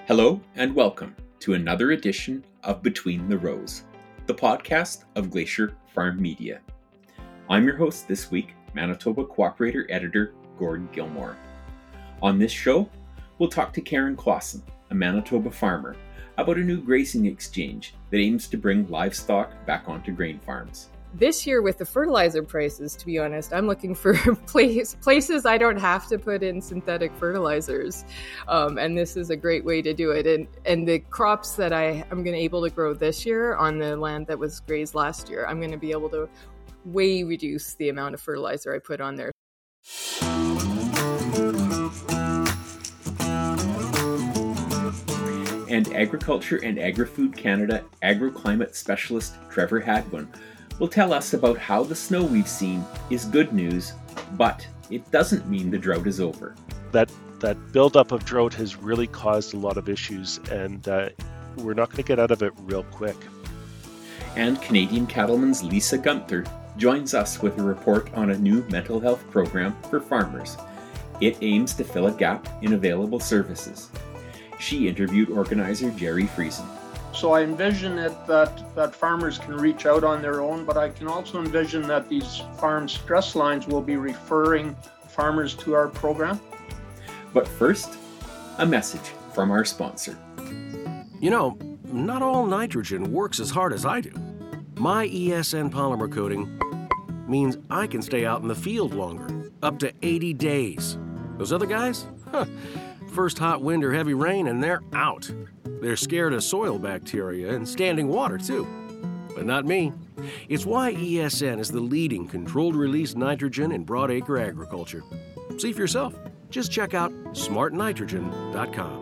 Hello and welcome to another edition of Between the Rows, the podcast of Glacier Farm Media. I'm your host this week, Manitoba Cooperator Editor Gord Gilmore. On this show, we'll talk to Karen Clausen, a Manitoba farmer, about a new grazing exchange that aims to bring livestock back onto grain farms. This year with the fertilizer prices, to be honest, I'm looking for places I don't have to put in synthetic fertilizers. And this is a great way to do it. And the crops that I'm going to able to grow this year on the land that was grazed last year, I'm going to be able to way reduce the amount of fertilizer I put on there. And Agriculture and Agri-Food Canada agroclimate specialist Trevor Hadwin will tell us about how the snow we've seen is good news, but it doesn't mean the drought is over. That buildup of drought has really caused a lot of issues, and we're not going to get out of it real quick. And Canadian Cattleman's Lisa Gunther joins us with a report on a new mental health program for farmers. It aims to fill a gap in available services. She interviewed organizer Jerry Friesen. So I envision it that farmers can reach out on their own, but I can also envision that these farm stress lines will be referring farmers to our program. But first, a message from our sponsor. You know, not all nitrogen works as hard as I do. My ESN polymer coating means I can stay out in the field longer, up to 80 days. Those other guys? First hot wind or heavy rain and they're out. They're scared of soil bacteria and standing water too. But not me. It's why ESN is the leading controlled release nitrogen in broadacre agriculture. See for yourself. Just check out smartnitrogen.com.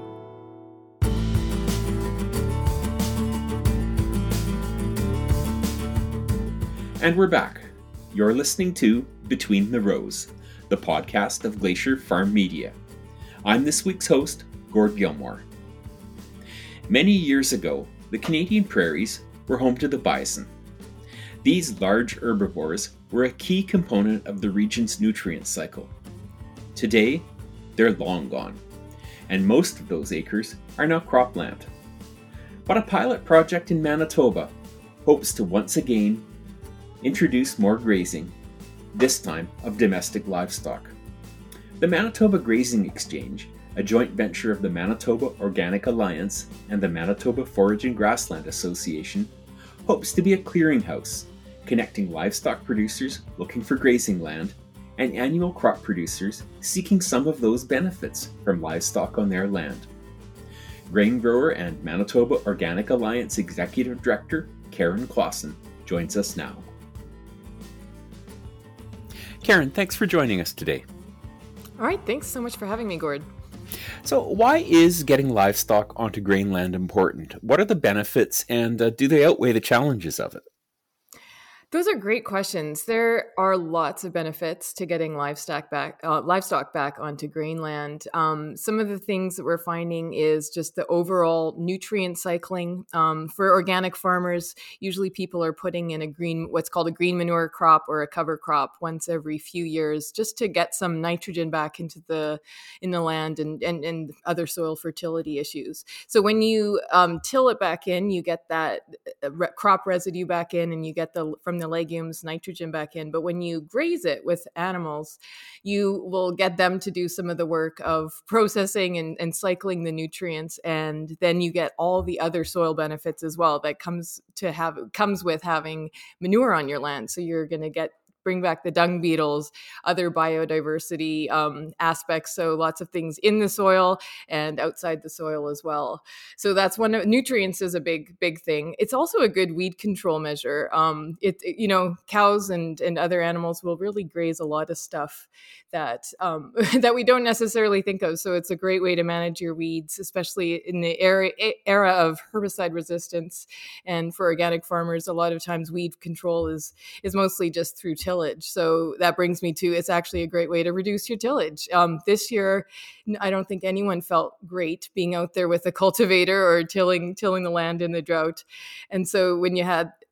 And we're back. You're listening to Between the Rows, the podcast of Glacier Farm Media. I'm this week's host, Gord Gilmore. Many years ago, the Canadian prairies were home to the bison. These large herbivores were a key component of the region's nutrient cycle. Today, they're long gone, and most of those acres are now cropland. But a pilot project in Manitoba hopes to once again introduce more grazing, this time of domestic livestock. The Manitoba Grazing Exchange, a joint venture of the Manitoba Organic Alliance and the Manitoba Forage and Grassland Association, hopes to be a clearinghouse, connecting livestock producers looking for grazing land and annual crop producers seeking some of those benefits from livestock on their land. Grain grower and Manitoba Organic Alliance Executive Director Karen Clausen joins us now. Karen, thanks for joining us today. All right, thanks so much for having me, Gord. So why is getting livestock onto grain land important? What are the benefits, and do they outweigh the challenges of it? Those are great questions. There are lots of benefits to getting livestock back onto grain land. Some of the things that we're finding is just the overall nutrient cycling. For organic farmers, usually people are putting in what's called a green manure crop or a cover crop once every few years, just to get some nitrogen back in the land and other soil fertility issues. So when you till it back in, you get that crop residue back in, and you get from the legumes nitrogen back in. But when you graze it with animals, you will get them to do some of the work of processing and cycling the nutrients, and then you get all the other soil benefits as well that comes with having manure on your land. So you're going to bring back the dung beetles, other biodiversity aspects. So lots of things in the soil and outside the soil as well. So that's nutrients is a big thing. It's also a good weed control measure. Cows and other animals will really graze a lot of stuff that that we don't necessarily think of. So it's a great way to manage your weeds, especially in the era of herbicide resistance. And for organic farmers, a lot of times weed control is mostly just through tillage. So that brings me to, it's actually a great way to reduce your tillage. This year, I don't think anyone felt great being out there with a cultivator or tilling the land in the drought. And so when you had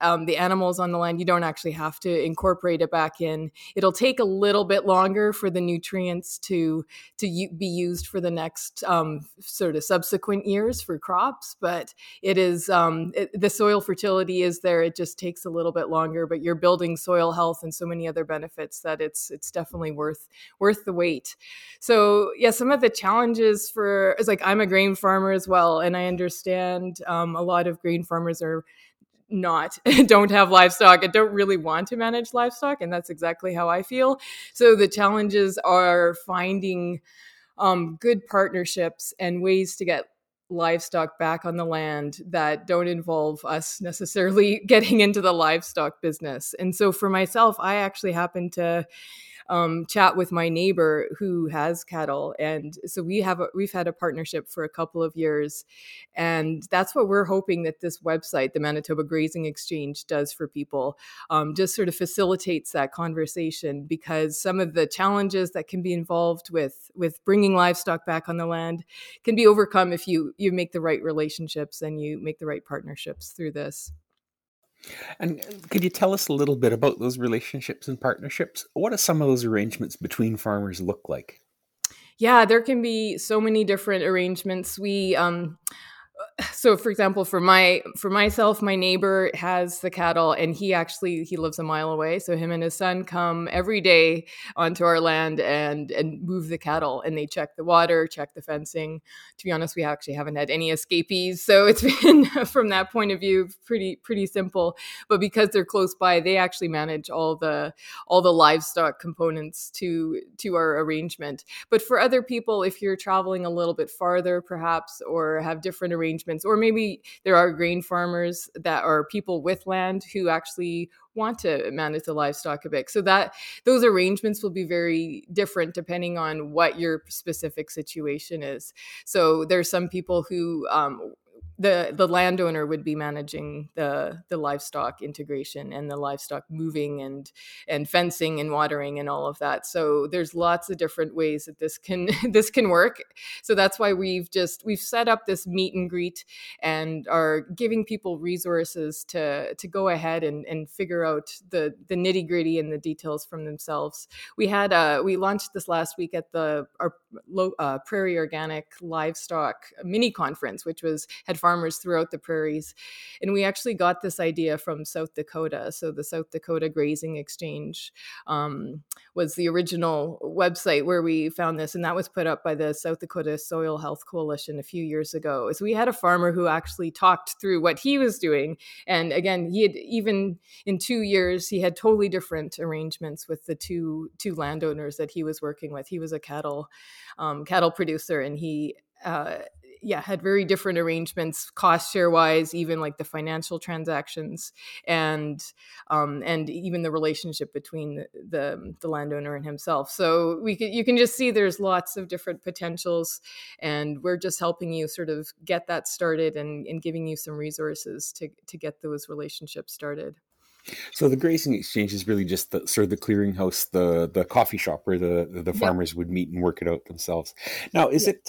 the animals on the land, you don't actually have to incorporate it back in. It'll take a little bit longer for the nutrients to be used for the next sort of subsequent years for crops, but it is the soil fertility is there. It just takes a little bit longer, but you're building soil health and so many other benefits that it's definitely worth the wait. So yeah, some of the challenges for is like I'm a grain farmer as well, and I understand a lot of grain farmers are don't have livestock and don't really want to manage livestock, and that's exactly how I feel. So the challenges are finding good partnerships and ways to get livestock back on the land that don't involve us necessarily getting into the livestock business. And so for myself, I actually happen to chat with my neighbor who has cattle, and so we've had a partnership for a couple of years, and that's what we're hoping that this website, the Manitoba Grazing Exchange, does for people. Just sort of facilitates that conversation, because some of the challenges that can be involved with bringing livestock back on the land can be overcome if you make the right relationships and you make the right partnerships through this. And could you tell us a little bit about those relationships and partnerships? What do some of those arrangements between farmers look like? Yeah, there can be so many different arrangements. So for example, for myself, my neighbor has the cattle, and he lives a mile away. So him and his son come every day onto our land and move the cattle, and they check the water, check the fencing. To be honest, we actually haven't had any escapees. So it's been, from that point of view, pretty simple. But because they're close by, they actually manage all the livestock components to our arrangement. But for other people, if you're traveling a little bit farther, perhaps, or have different arrangements, or maybe there are grain farmers that are people with land who actually want to manage the livestock a bit. So that those arrangements will be very different depending on what your specific situation is. So there's some people who the landowner would be managing the livestock integration and the livestock moving and fencing and watering and all of that. So there's lots of different ways that this can work. So that's why we've set up this meet and greet and are giving people resources to go ahead and figure out the nitty gritty and the details from themselves. We launched this last week at our Prairie Organic Livestock mini conference, which had farmers throughout the prairies. And we actually got this idea from South Dakota. So the South Dakota Grazing Exchange was the original website where we found this. And that was put up by the South Dakota Soil Health Coalition a few years ago. So we had a farmer who actually talked through what he was doing. And again, he had, even in 2 years, he had totally different arrangements with the two landowners that he was working with. He was a cattle producer, and he had very different arrangements, cost share wise, even like the financial transactions, and even the relationship between the landowner and himself. So you can just see there's lots of different potentials, and we're just helping you sort of get that started and giving you some resources to get those relationships started. So the grazing exchange is really just the sort of the clearinghouse, the coffee shop where the farmers would meet and work it out themselves. Now, is it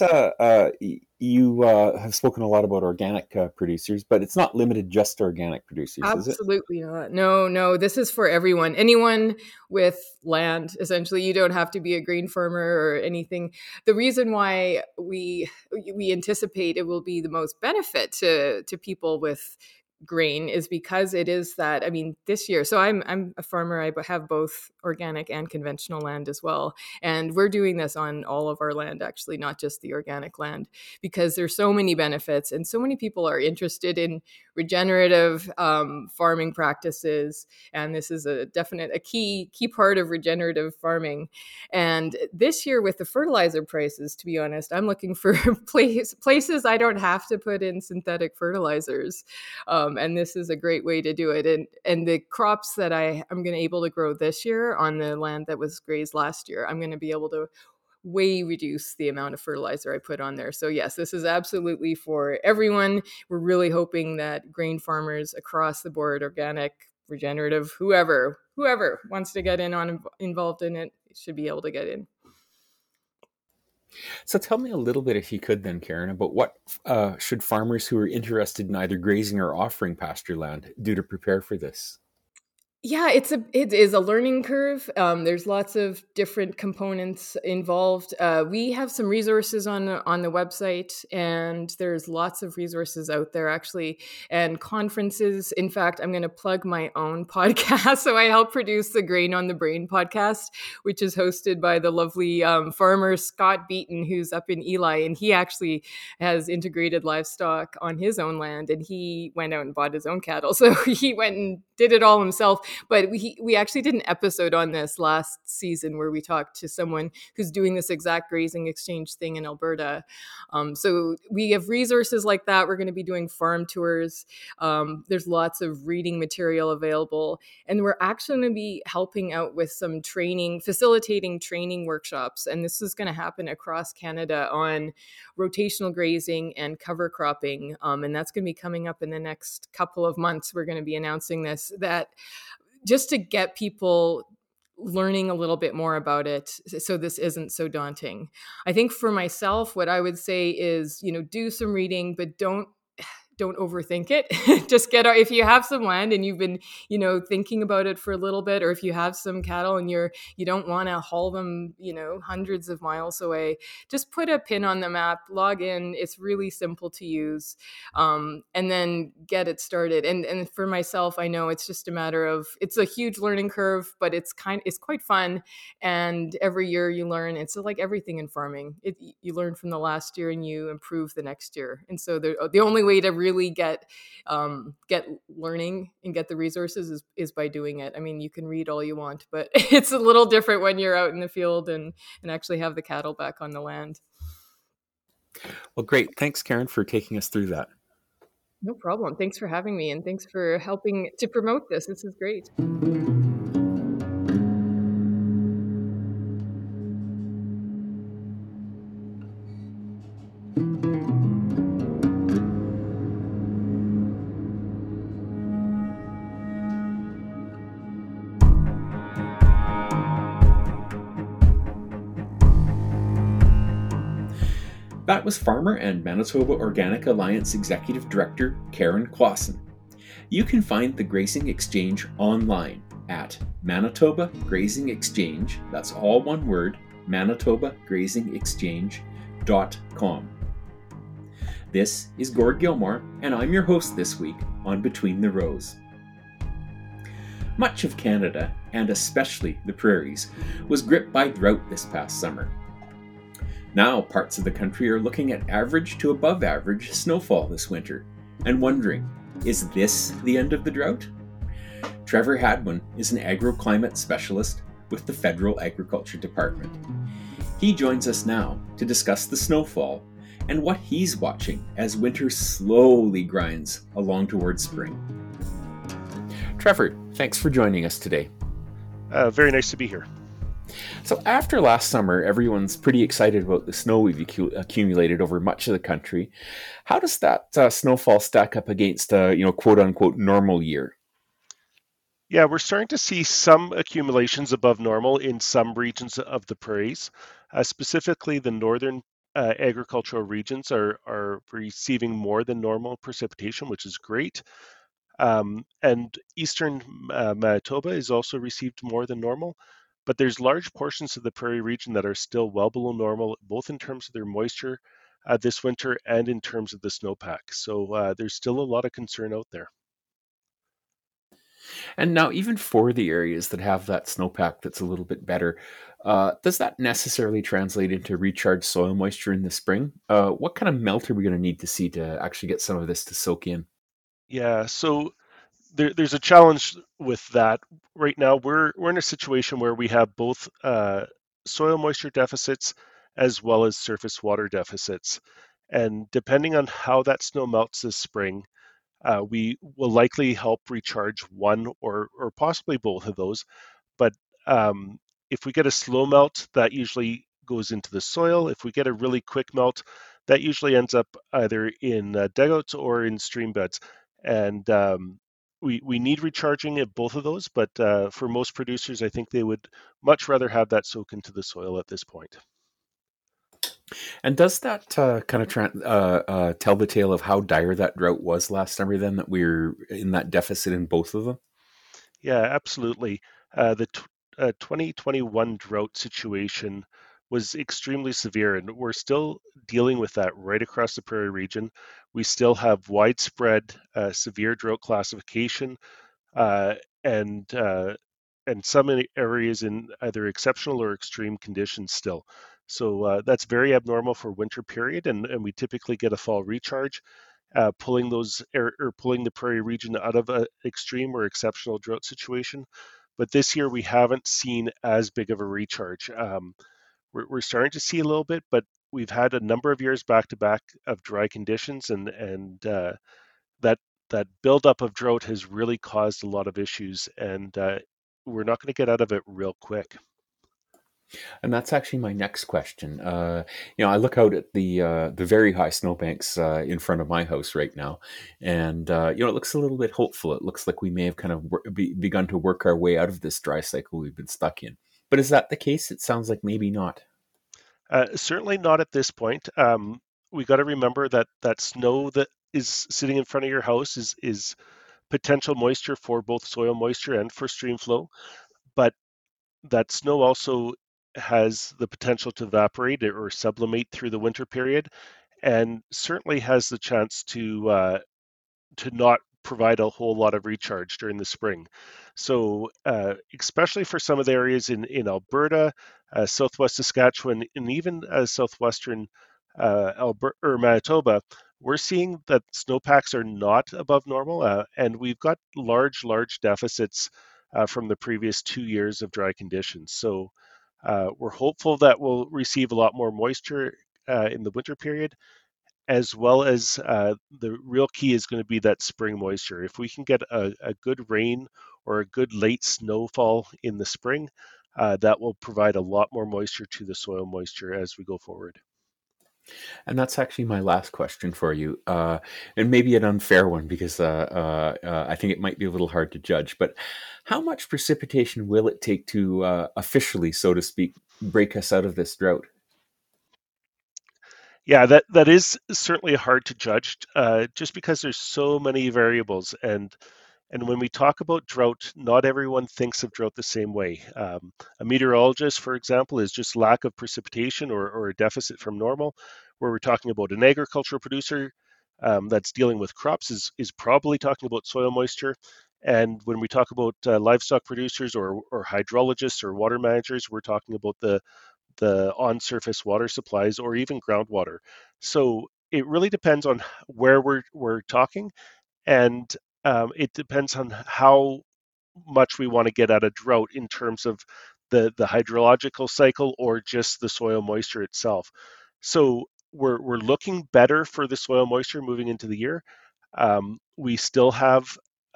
you have spoken a lot about organic producers, but it's not limited just to organic producers, is it? Absolutely not. No, this is for everyone. Anyone with land, essentially. You don't have to be a grain farmer or anything. The reason why we anticipate it will be the most benefit to people with grain is because it is that, I mean, this year, so I'm a farmer. I have both organic and conventional land as well. And we're doing this on all of our land, actually, not just the organic land, because there's so many benefits and so many people are interested in regenerative farming practices. And this is a key part of regenerative farming. And this year with the fertilizer prices, to be honest, I'm looking for places I don't have to put in synthetic fertilizers. And this is a great way to do it. And the crops that I'm going to be able to grow this year on the land that was grazed last year, I'm going to be able to way reduce the amount of fertilizer I put on there. So yes, this is absolutely for everyone. We're really hoping that grain farmers across the board, organic, regenerative, whoever wants to get involved in it, should be able to get in. So tell me a little bit, if you could then, Karen, about what should farmers who are interested in either grazing or offering pasture land do to prepare for this? Yeah, it is a learning curve. There's lots of different components involved. We have some resources on the website, and there's lots of resources out there actually, and conferences. In fact, I'm going to plug my own podcast. So I help produce the Grain on the Brain podcast, which is hosted by the lovely farmer Scott Beaton, who's up in Eli, and he actually has integrated livestock on his own land, and he went out and bought his own cattle. So he went and did it all himself. But we actually did an episode on this last season where we talked to someone who's doing this exact grazing exchange thing in Alberta. So we have resources like that. We're going to be doing farm tours. There's lots of reading material available. And we're actually going to be helping out with some training, facilitating training workshops. And this is going to happen across Canada on rotational grazing and cover cropping. And that's going to be coming up in the next couple of months. We're going to be announcing this, that just to get people learning a little bit more about it, so this isn't so daunting. I think for myself, what I would say is, do some reading, but don't overthink it. Just if you have some land and you've been, thinking about it for a little bit, or if you have some cattle and you don't want to haul them, hundreds of miles away, just put a pin on the map, log in. It's really simple to use, and then get it started. And for myself, I know it's just a matter of, it's a huge learning curve, but it's quite fun. And every year you learn. It's like everything in farming. You learn from the last year and you improve the next year. And so the only way to really get learning and get the resources is by doing it. I mean, you can read all you want, but it's a little different when you're out in the field and actually have the cattle back on the land. Well, great. Thanks, Karen, for taking us through that. No problem. Thanks for having me, and thanks for helping to promote this. This is great. That was farmer and Manitoba Organic Alliance Executive Director Karen Clausen. You can find the Grazing Exchange online at Manitoba Grazing Exchange, that's all one word, manitobagrazingexchange.com. This is Gord Gilmore, and I'm your host this week on Between the Rows. Much of Canada, and especially the prairies, was gripped by drought this past summer. Now parts of the country are looking at average to above average snowfall this winter and wondering, is this the end of the drought? Trevor Hadwin is an agroclimate specialist with the Federal Agriculture Department. He joins us now to discuss the snowfall and what he's watching as winter slowly grinds along towards spring. Trevor, thanks for joining us today. Very nice to be here. So after last summer, everyone's pretty excited about the snow we've accumulated over much of the country. How does that snowfall stack up against a quote unquote normal year? Yeah, we're starting to see some accumulations above normal in some regions of the prairies. Specifically, the northern agricultural regions are receiving more than normal precipitation, which is great. And eastern Manitoba has also received more than normal. But there's large portions of the prairie region that are still well below normal, both in terms of their moisture this winter and in terms of the snowpack. So there's still a lot of concern out there. And now, even for the areas that have that snowpack that's a little bit better, does that necessarily translate into recharged soil moisture in the spring? What kind of melt are we going to need to see to actually get some of this to soak in? Yeah, so there's a challenge with that. Right now, we're in a situation where we have both soil moisture deficits as well as surface water deficits. And depending on how that snow melts this spring, we will likely help recharge one or possibly both of those. But if we get a slow melt, that usually goes into the soil. If we get a really quick melt, that usually ends up either in dugouts or in stream beds. And we need recharging at both of those, but for most producers, I think they would much rather have that soak into the soil at this point. And does that kind of tell the tale of how dire that drought was last summer then, that we're in that deficit in both of them? Yeah, absolutely. The 2021 drought situation was extremely severe, and we're still dealing with that right across the prairie region. We still have widespread severe drought classification, uh, and uh, and some areas in either exceptional or extreme conditions still. So that's very abnormal for winter period, and we typically get a fall recharge, pulling pulling the prairie region out of an extreme or exceptional drought situation. But this year we haven't seen as big of a recharge. We're starting to see a little bit, but we've had a number of years back to back of dry conditions, and that that buildup of drought has really caused a lot of issues, and we're not going to get out of it real quick. And that's actually my next question. I look out at the very high snowbanks in front of my house right now, and it looks a little bit hopeful. It looks like we may have kind of begun to work our way out of this dry cycle we've been stuck in. But is that the case? It sounds like maybe not. Certainly not at this point. We got to remember that snow that is sitting in front of your house is potential moisture for both soil moisture and for stream flow, but that snow also has the potential to evaporate or sublimate through the winter period, and certainly has the chance to not provide a whole lot of recharge during the spring. So especially for some of the areas in Alberta, southwest Saskatchewan, and even southwestern Alberta or Manitoba, we're seeing that snowpacks are not above normal, and we've got large deficits from the previous 2 years of dry conditions. So we're hopeful that we'll receive a lot more moisture in the winter period, as well as the real key is going to be that spring moisture. If we can get a good rain or a good late snowfall in the spring, that will provide a lot more moisture to the soil moisture as we go forward. And that's actually my last question for you, and maybe an unfair one because I think it might be a little hard to judge. But how much precipitation will it take to officially, so to speak, break us out of this drought? Yeah, that is certainly hard to judge, just because there's so many variables, and when we talk about drought, not everyone thinks of drought the same way. A meteorologist, for example, is just lack of precipitation or a deficit from normal. Where we're talking about an agricultural producer that's dealing with crops is probably talking about soil moisture. And when we talk about livestock producers or hydrologists or water managers, we're talking about the on-surface water supplies or even groundwater. So it really depends on where we're talking, and it depends on how much we want to get out of drought in terms of the hydrological cycle or just the soil moisture itself. So we're looking better for the soil moisture moving into the year. We still have,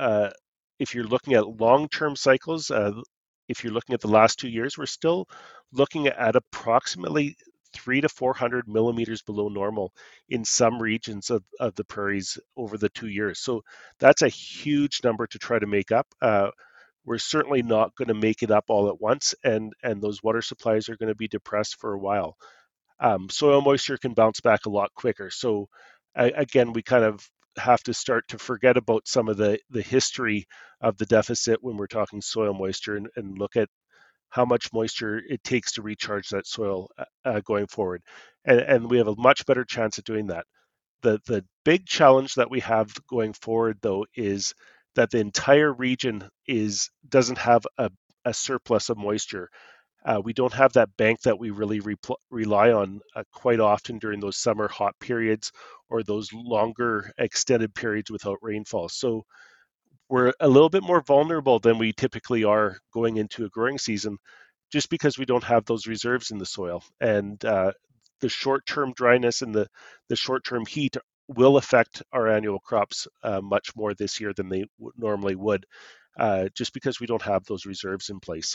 if you're looking at long-term cycles, if you're looking at the last 2 years, we're still looking at approximately 300 to 400 millimeters below normal in some regions of the prairies over the 2 years. So that's a huge number to try to make up. We're certainly not going to make it up all at once, and those water supplies are going to be depressed for a while. Soil moisture can bounce back a lot quicker. So again, we kind of have to start to forget about some of the history of the deficit when we're talking soil moisture and look at how much moisture it takes to recharge that soil going forward. And we have a much better chance at doing that. The big challenge that we have going forward, though, is that the entire region doesn't have a surplus of moisture. We don't have that bank that we really rely on quite often during those summer hot periods or those longer extended periods without rainfall. So we're a little bit more vulnerable than we typically are going into a growing season, just because we don't have those reserves in the soil. And the short-term dryness and the short-term heat will affect our annual crops much more this year than they normally would, just because we don't have those reserves in place.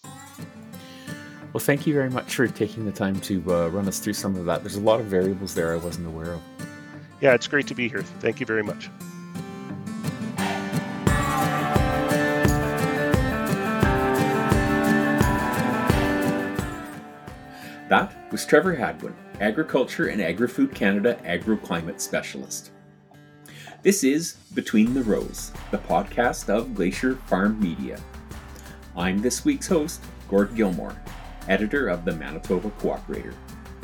Well, thank you very much for taking the time to run us through some of that. There's a lot of variables there I wasn't aware of. Yeah, it's great to be here. Thank you very much. That was Trevor Hadwin, Agriculture and Agri-Food Canada Agroclimate Specialist. This is Between the Rows, the podcast of Glacier Farm Media. I'm this week's host, Gord Gilmore, editor of the Manitoba Cooperator.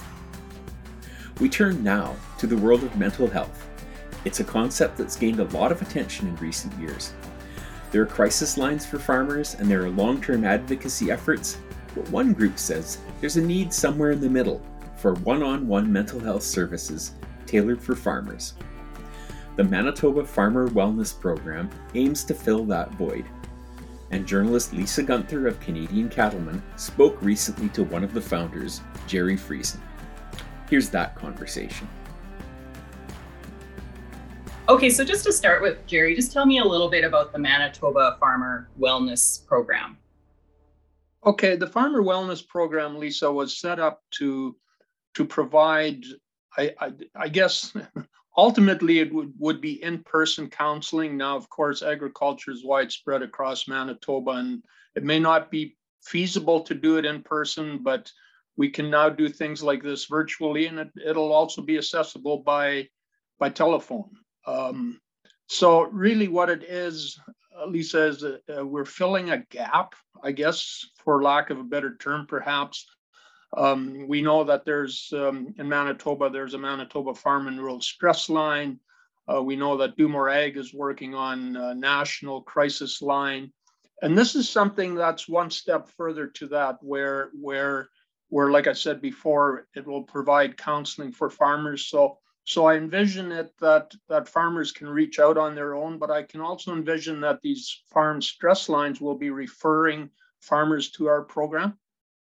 We turn now to the world of mental health. It's a concept that's gained a lot of attention in recent years. There are crisis lines for farmers and there are long-term advocacy efforts, but one group says there's a need somewhere in the middle for one-on-one mental health services tailored for farmers. The Manitoba Farmer Wellness Program aims to fill that void, and journalist Lisa Gunther of Canadian Cattlemen spoke recently to one of the founders, Jerry Friesen. Here's that conversation. Okay, so just to start with, Jerry, just tell me a little bit about the Manitoba Farmer Wellness Program. Okay, the Farmer Wellness Program, Lisa, was set up to provide, I guess, ultimately it would be in-person counseling. Now, of course, agriculture is widespread across Manitoba, and it may not be feasible to do it in person, but we can now do things like this virtually, and it'll also be accessible by telephone. So really what it is, Lisa, is we're filling a gap, I guess, for lack of a better term, perhaps. We know that there's, in Manitoba, there's a Manitoba Farm and Rural Stress Line. We know that Do More Ag is working on a national crisis line. And this is something that's one step further to that, where, like I said before, it will provide counseling for farmers. So I envision it that farmers can reach out on their own, but I can also envision that these farm stress lines will be referring farmers to our program.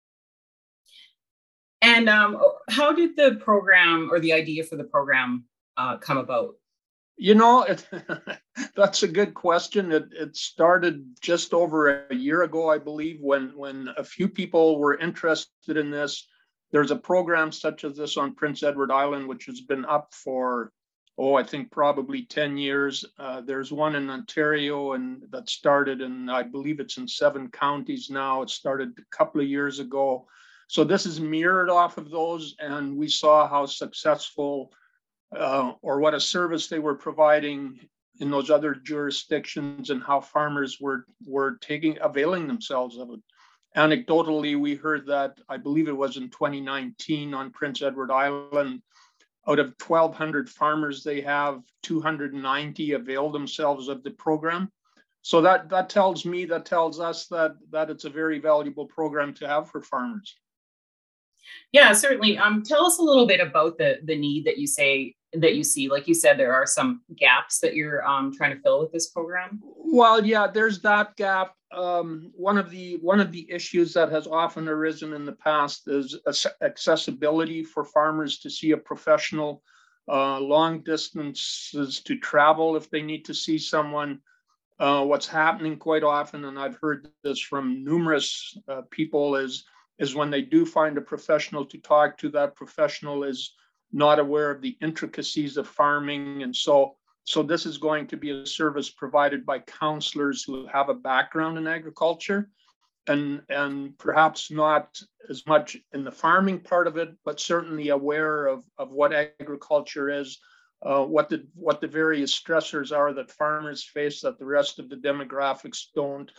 And how did the program or the idea for the program come about? You know, that's a good question. It started just over a year ago, I believe, when a few people were interested in this. There's a program such as this on Prince Edward Island, which has been up for, I think probably 10 years. There's one in Ontario and that started in, I believe it's in 7 counties now. It started a couple of years ago. So this is mirrored off of those, and we saw how successful or what a service they were providing in those other jurisdictions and how farmers were availing themselves of it. Anecdotally, we heard that, I believe it was in 2019 on Prince Edward Island, out of 1,200 farmers they have, 290 availed themselves of the program. So that tells us that it's a very valuable program to have for farmers. Yeah, certainly. Tell us a little bit about the need that you see. Like you said, there are some gaps that you're trying to fill with this program. Well, yeah, there's that gap. One of the issues that has often arisen in the past is accessibility for farmers to see a professional, long distances to travel if they need to see someone. What's happening quite often, and I've heard this from numerous people, is when they do find a professional to talk to, that professional is not aware of the intricacies of farming. And so this is going to be a service provided by counselors who have a background in agriculture and perhaps not as much in the farming part of it, but certainly aware of what agriculture is, what the various stressors are that farmers face that the rest of the demographics don't.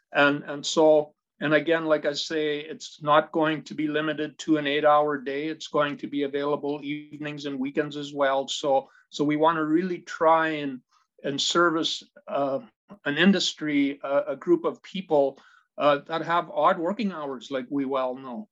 And again, like I say, it's not going to be limited to an 8-hour day. It's going to be available evenings and weekends as well. So we want to really try and service an industry, a group of people that have odd working hours, like we well know.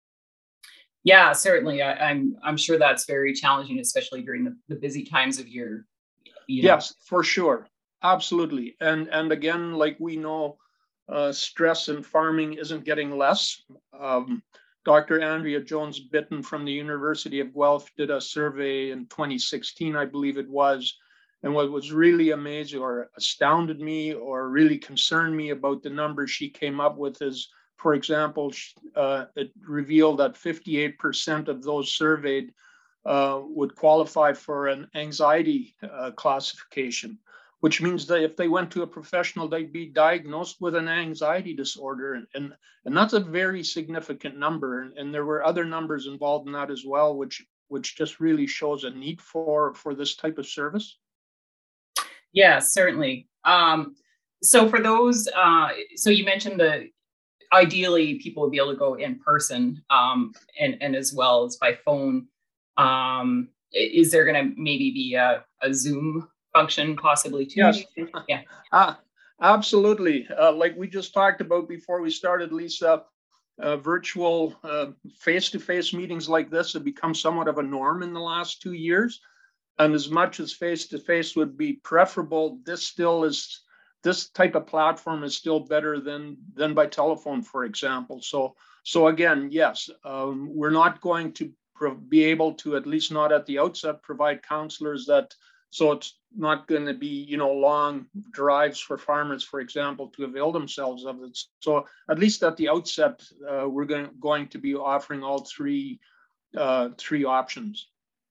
Yeah, certainly. I'm sure that's very challenging, especially during the busy times of year. Yes, for sure. Absolutely. And again, like we know, stress in farming isn't getting less. Dr. Andrea Jones-Bitton from the University of Guelph did a survey in 2016, I believe it was. And what was really amazing or astounded me or really concerned me about the numbers she came up with is, for example, it revealed that 58% of those surveyed would qualify for an anxiety classification. which means that if they went to a professional, they'd be diagnosed with an anxiety disorder. And that's a very significant number. And there were other numbers involved in that as well, which just really shows a need for this type of service. Yeah, certainly. So for those, so you mentioned ideally people would be able to go in person, and as well as by phone. Is there going to maybe be a Zoom function possibly too? Yes. Yeah. Absolutely. Like we just talked about before we started, Lisa, virtual face-to-face meetings like this have become somewhat of a norm in the last 2 years. And as much as face-to-face would be preferable, this type of platform is still better than by telephone, for example. So again, yes, we're not going to be able to, at least not at the outset, provide counselors so it's not going to be, long drives for farmers, for example, to avail themselves of it. So at least at the outset, we're going to be offering all three options.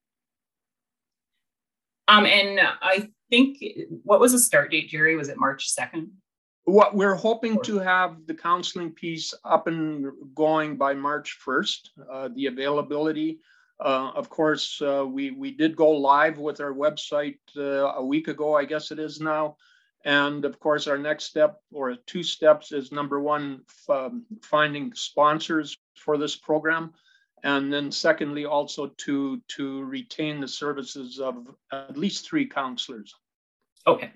And I think, what was the start date, Jerry? Was it March 2nd? What we're hoping to have the counseling piece up and going by March 1st, the availability. Of course, we did go live with our website a week ago, I guess it is now. And of course, our next step, or 2 steps, is number one, finding sponsors for this program. And then secondly, also to retain the services of at least 3 counselors. Okay.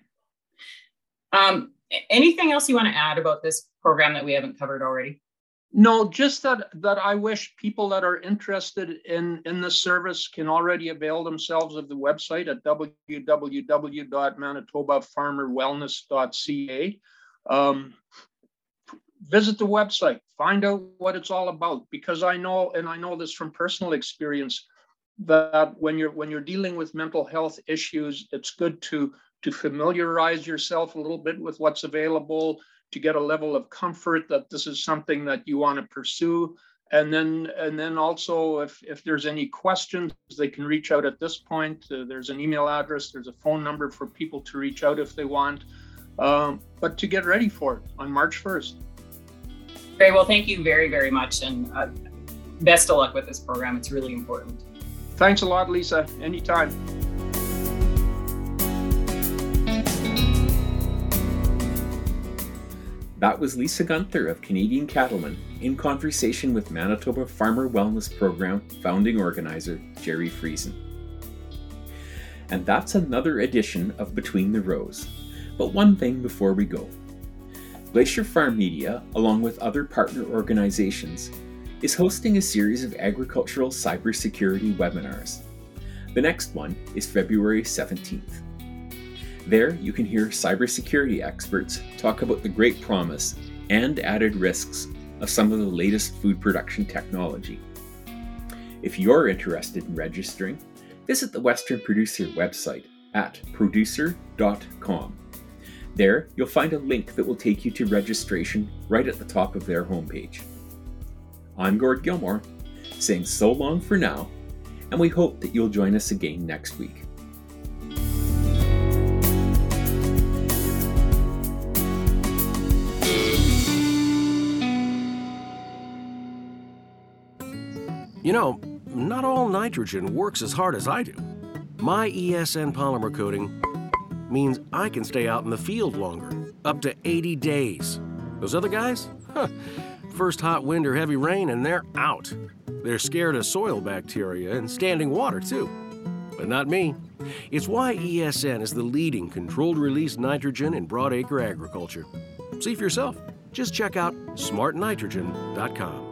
Anything else you want to add about this program that we haven't covered already? No, just that I wish people that are interested in the service can already avail themselves of the website at www.manitobafarmerwellness.ca. Visit the website, find out what it's all about, because I know this from personal experience, that when you're dealing with mental health issues, it's good to familiarize yourself a little bit with what's available, to get a level of comfort that this is something that you want to pursue. And then also, if there's any questions, they can reach out at this point. There's an email address, there's a phone number for people to reach out if they want, but to get ready for it on March 1st. Very well, thank you very, very much. And best of luck with this program. It's really important. Thanks a lot, Lisa. Anytime. That was Lisa Gunther of Canadian Cattlemen in conversation with Manitoba Farmer Wellness Program founding organizer Jerry Friesen. And that's another edition of Between the Rows. But one thing before we go. Glacier Farm Media, along with other partner organizations, is hosting a series of agricultural cybersecurity webinars. The next one is February 17th. There, you can hear cybersecurity experts talk about the great promise and added risks of some of the latest food production technology. If you're interested in registering, visit the Western Producer website at producer.com. There, you'll find a link that will take you to registration right at the top of their homepage. I'm Gord Gilmore, saying so long for now, and we hope that you'll join us again next week. Not all nitrogen works as hard as I do. My ESN polymer coating means I can stay out in the field longer, up to 80 days. Those other guys? First hot wind or heavy rain and they're out. They're scared of soil bacteria and standing water too. But not me. It's why ESN is the leading controlled release nitrogen in broadacre agriculture. See for yourself. Just check out smartnitrogen.com.